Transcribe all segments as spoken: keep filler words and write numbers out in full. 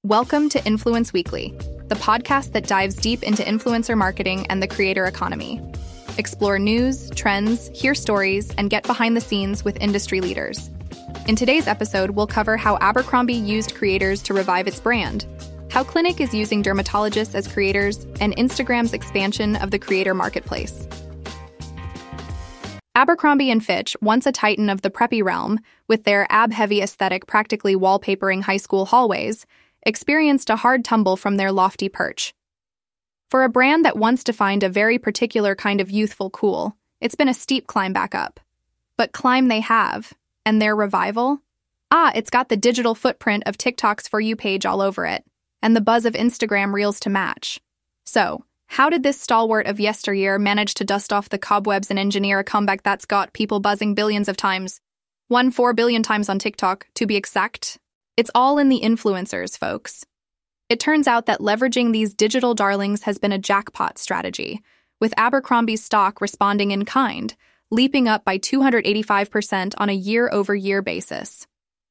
Welcome to Influence Weekly, the podcast that dives deep into influencer marketing and the creator economy. Explore news, trends, hear stories, and get behind the scenes with industry leaders. In today's episode, we'll cover how Abercrombie used creators to revive its brand, how Clinique is using dermatologists as creators, and Instagram's expansion of the creator marketplace. Abercrombie and Fitch, once a titan of the preppy realm, with their ab-heavy aesthetic practically wallpapering high school hallways, experienced a hard tumble from their lofty perch. For a brand that once defined a very particular kind of youthful cool, it's been a steep climb back up. But climb they have, and their revival? Ah, it's got the digital footprint of TikTok's For You page all over it, and the buzz of Instagram Reels to match. So, how did this stalwart of yesteryear manage to dust off the cobwebs and engineer a comeback that's got people buzzing billions of times? One four billion times on TikTok, to be exact. It's all in the influencers, folks. It turns out that leveraging these digital darlings has been a jackpot strategy, with Abercrombie's stock responding in kind, leaping up by two hundred eighty-five percent on a year-over-year basis.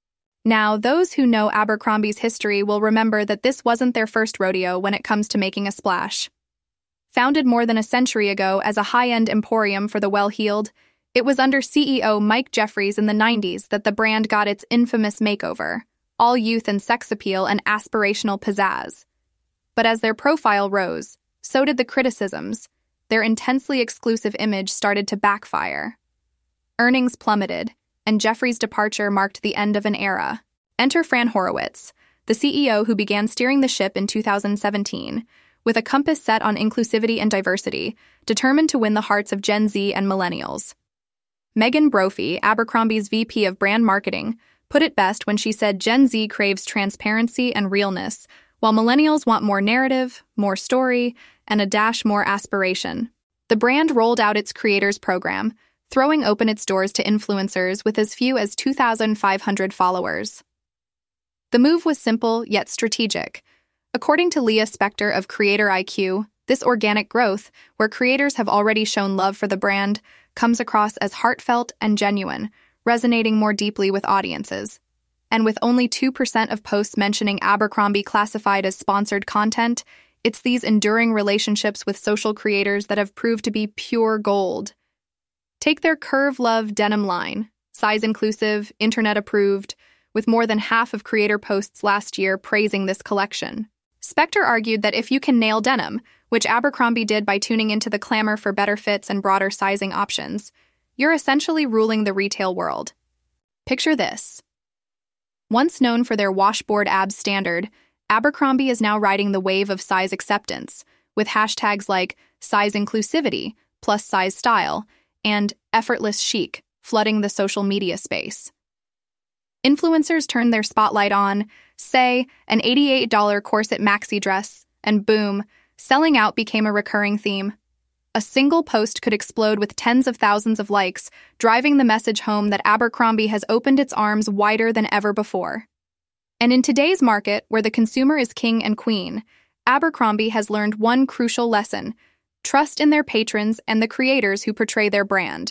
Now, those who know Abercrombie's history will remember that this wasn't their first rodeo when it comes to making a splash. Founded more than a century ago as a high-end emporium for the well-heeled, it was under C E O Mike Jeffries in the nineties that the brand got its infamous makeover, all youth and sex appeal and aspirational pizzazz. But as their profile rose, so did the criticisms. Their intensely exclusive image started to backfire. Earnings plummeted, and Jeffries' departure marked the end of an era. Enter Fran Horowitz, the C E O who began steering the ship in two thousand seventeen, with a compass set on inclusivity and diversity, determined to win the hearts of Gen Z and millennials. Megan Brophy, Abercrombie's V P of Brand Marketing, put it best when she said Gen Z craves transparency and realness, while millennials want more narrative, more story, and a dash more aspiration. The brand rolled out its creators program, throwing open its doors to influencers with as few as two thousand five hundred followers. The move was simple yet strategic. According to Leah Spector of Creator I Q, this organic growth, where creators have already shown love for the brand, comes across as heartfelt and genuine, resonating more deeply with audiences. And with only two percent of posts mentioning Abercrombie classified as sponsored content, it's these enduring relationships with social creators that have proved to be pure gold. Take their Curve Love denim line, size inclusive, internet approved, with more than half of creator posts last year praising this collection. Spector argued that if you can nail denim, which Abercrombie did by tuning into the clamor for better fits and broader sizing options, you're essentially ruling the retail world. Picture this. Once known for their washboard abs standard, Abercrombie is now riding the wave of size acceptance, with hashtags like size inclusivity, plus size style, and effortless chic flooding the social media space. Influencers turned their spotlight on, say, an eighty-eight dollars corset maxi dress, and boom, selling out became a recurring theme. A single post could explode with tens of thousands of likes, driving the message home that Abercrombie has opened its arms wider than ever before. And in today's market, where the consumer is king and queen, Abercrombie has learned one crucial lesson: trust in their patrons and the creators who portray their brand.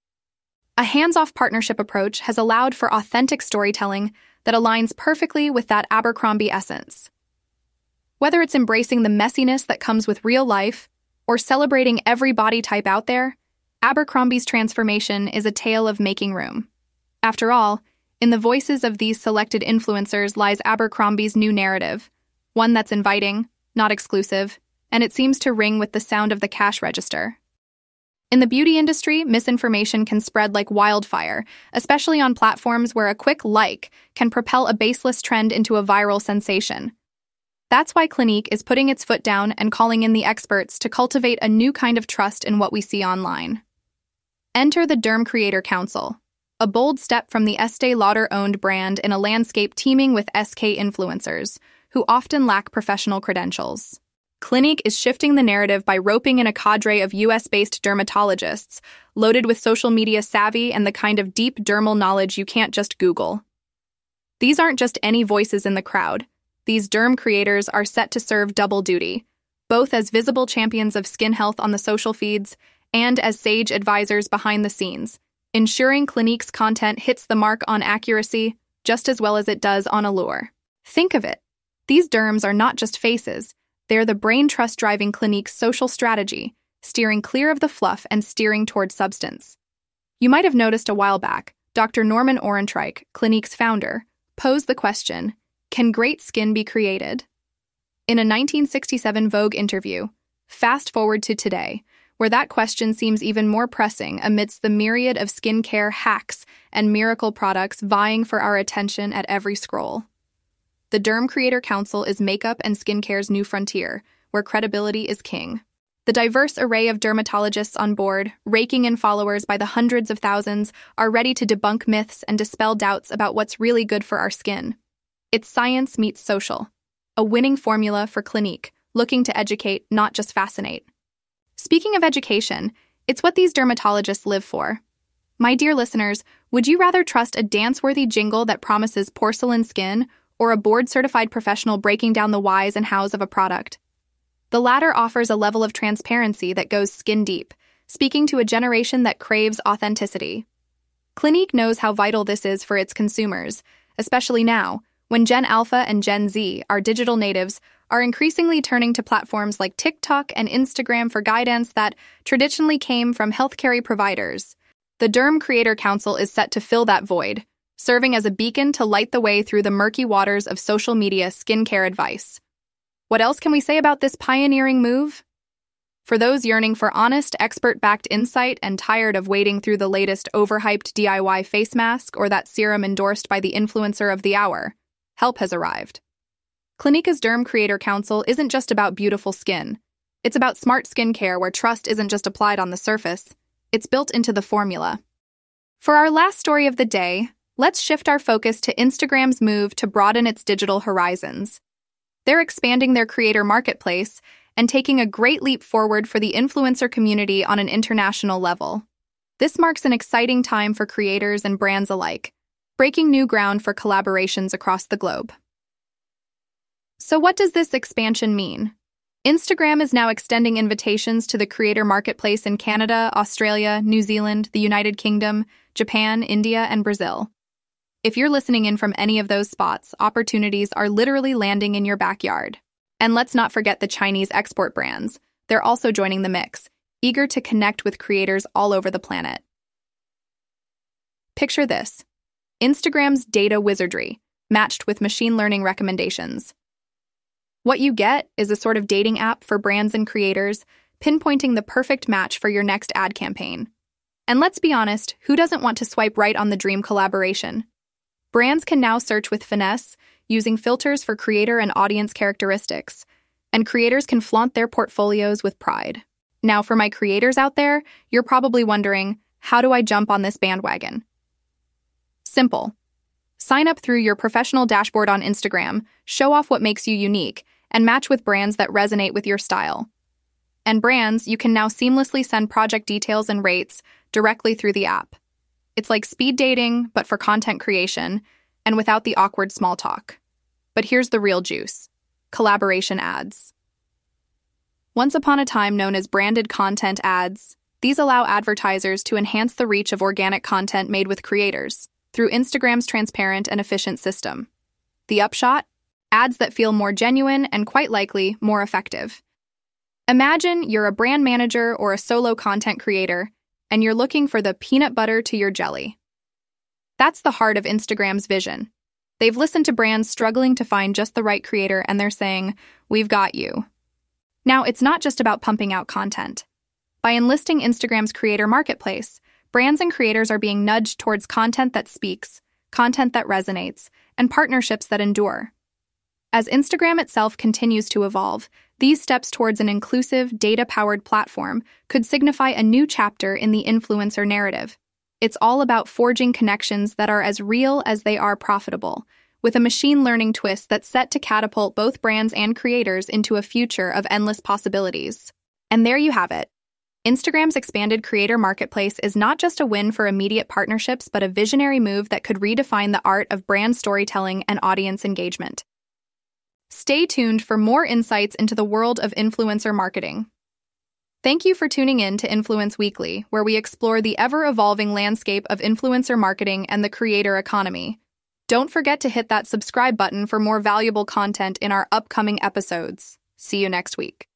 A hands-off partnership approach has allowed for authentic storytelling that aligns perfectly with that Abercrombie essence. Whether it's embracing the messiness that comes with real life, or celebrating every body type out there, Abercrombie's transformation is a tale of making room. After all, in the voices of these selected influencers lies Abercrombie's new narrative, one that's inviting, not exclusive, and it seems to ring with the sound of the cash register. In the beauty industry, misinformation can spread like wildfire, especially on platforms where a quick like can propel a baseless trend into a viral sensation. That's why Clinique is putting its foot down and calling in the experts to cultivate a new kind of trust in what we see online. Enter the Derm Creator Council, a bold step from the Estée Lauder-owned brand in a landscape teeming with S K influencers, who often lack professional credentials. Clinique is shifting the narrative by roping in a cadre of U S-based dermatologists, loaded with social media savvy and the kind of deep dermal knowledge you can't just Google. These aren't just any voices in the crowd. These derm creators are set to serve double duty, both as visible champions of skin health on the social feeds and as sage advisors behind the scenes, ensuring Clinique's content hits the mark on accuracy just as well as it does on allure. Think of it. These derms are not just faces, they're the brain trust-driving Clinique's social strategy, steering clear of the fluff and steering toward substance. You might have noticed a while back, Doctor Norman Orentreich, Clinique's founder, posed the question, can great skin be created? In a nineteen sixty-seven Vogue interview, fast forward to today, where that question seems even more pressing amidst the myriad of skincare hacks and miracle products vying for our attention at every scroll. The Derm Creator Council is makeup and skincare's new frontier, where credibility is king. The diverse array of dermatologists on board, raking in followers by the hundreds of thousands, are ready to debunk myths and dispel doubts about what's really good for our skin. It's science meets social, a winning formula for Clinique, looking to educate, not just fascinate. Speaking of education, it's what these dermatologists live for. My dear listeners, would you rather trust a dance-worthy jingle that promises porcelain skin or a board-certified professional breaking down the whys and hows of a product? The latter offers a level of transparency that goes skin deep, speaking to a generation that craves authenticity. Clinique knows how vital this is for its consumers, especially now, when Gen Alpha and Gen Z, our digital natives, are increasingly turning to platforms like TikTok and Instagram for guidance that traditionally came from healthcare providers. The Derm Creator Council is set to fill that void, serving as a beacon to light the way through the murky waters of social media skincare advice. What else can we say about this pioneering move? For those yearning for honest, expert-backed insight and tired of wading through the latest overhyped D I Y face mask or that serum endorsed by the influencer of the hour, help has arrived. Clinique's Derm Creator Council isn't just about beautiful skin. It's about smart skincare where trust isn't just applied on the surface, it's built into the formula. For our last story of the day, let's shift our focus to Instagram's move to broaden its digital horizons. They're expanding their creator marketplace and taking a great leap forward for the influencer community on an international level. This marks an exciting time for creators and brands alike, breaking new ground for collaborations across the globe. So what does this expansion mean? Instagram is now extending invitations to the creator marketplace in Canada, Australia, New Zealand, the United Kingdom, Japan, India, and Brazil. If you're listening in from any of those spots, opportunities are literally landing in your backyard. And let's not forget the Chinese export brands. They're also joining the mix, eager to connect with creators all over the planet. Picture this: Instagram's data wizardry, matched with machine learning recommendations. What you get is a sort of dating app for brands and creators, pinpointing the perfect match for your next ad campaign. And let's be honest, who doesn't want to swipe right on the dream collaboration? Brands can now search with finesse, using filters for creator and audience characteristics, and creators can flaunt their portfolios with pride. Now, for my creators out there, you're probably wondering, how do I jump on this bandwagon? Simple. Sign up through your professional dashboard on Instagram, show off what makes you unique, and match with brands that resonate with your style. And brands, you can now seamlessly send project details and rates directly through the app. It's like speed dating, but for content creation, and without the awkward small talk. But here's the real juice: collaboration ads. Once upon a time known as branded content ads, these allow advertisers to enhance the reach of organic content made with creators through Instagram's transparent and efficient system. The upshot? Ads that feel more genuine and, quite likely, more effective. Imagine you're a brand manager or a solo content creator, and you're looking for the peanut butter to your jelly. That's the heart of Instagram's vision. They've listened to brands struggling to find just the right creator, and they're saying, "We've got you." Now, it's not just about pumping out content. By enlisting Instagram's creator marketplace, brands and creators are being nudged towards content that speaks, content that resonates, and partnerships that endure. As Instagram itself continues to evolve, these steps towards an inclusive, data-powered platform could signify a new chapter in the influencer narrative. It's all about forging connections that are as real as they are profitable, with a machine learning twist that's set to catapult both brands and creators into a future of endless possibilities. And there you have it. Instagram's expanded creator marketplace is not just a win for immediate partnerships, but a visionary move that could redefine the art of brand storytelling and audience engagement. Stay tuned for more insights into the world of influencer marketing. Thank you for tuning in to Influence Weekly, where we explore the ever-evolving landscape of influencer marketing and the creator economy. Don't forget to hit that subscribe button for more valuable content in our upcoming episodes. See you next week.